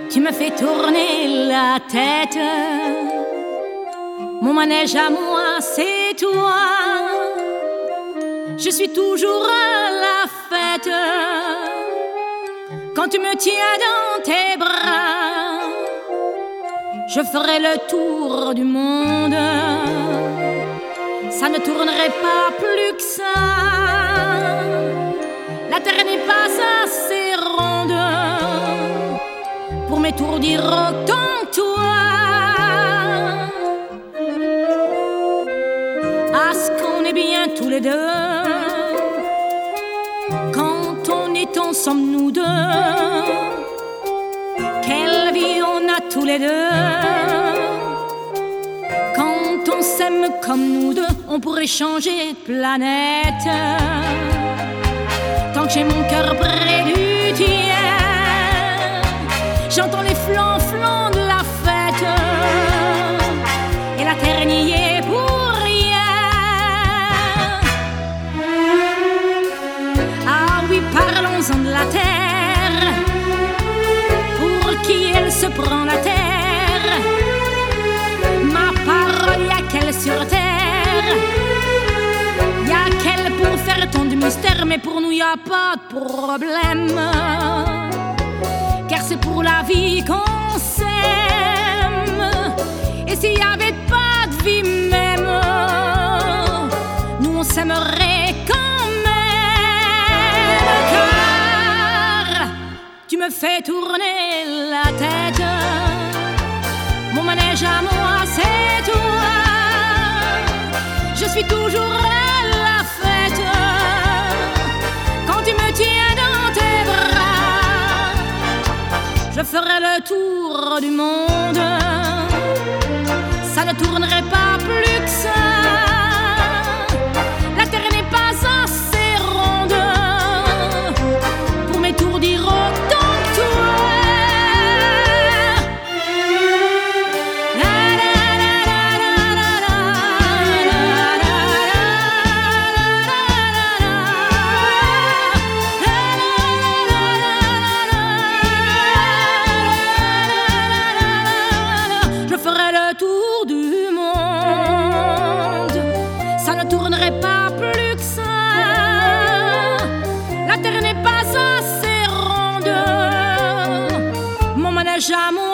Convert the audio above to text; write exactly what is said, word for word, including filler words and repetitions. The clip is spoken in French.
Tu me fais tourner la tête. Mon manège à moi, c'est toi. Je suis toujours à la fête quand tu me tiens dans tes bras. Je ferai le tour du monde. Ça ne tournerait pas plus que ça. La terre n'est pas assez ronde pour m'étourdir autant que toi. À ce qu'on est bien tous les deux. Quand on est ensemble nous deux. Quelle vie on a tous les deux. Quand on s'aime comme nous deux, on pourrait changer de planète. Tant que j'ai mon cœur près du tien, j'entends les flancs-flancs de la fête. Et la terre n'y est pour rien. Ah oui, parlons-en de la terre. Pour qui elle se prend la terre? Ma parole, y'a qu'elle sur terre. Y'a qu'elle pour faire tant de mystère. Mais pour nous y'a pas de problème, car c'est pour la vie qu'on s'aime. Et s'il y avait pas de vie même, nous on s'aimerait quand même. Car tu me fais tourner la tête. Mon manège à moi, c'est toi. Je suis toujours à la fête quand tu me tiens dans tes bras. Je ferai le tour du monde. Ça ne tournerait pas plus que ça. La terre n'est pas assez ronde pour m'étourdir autant que toi. Tour du monde, ça ne tournerait pas plus que ça. La terre n'est pas assez ronde. Mon manège à moi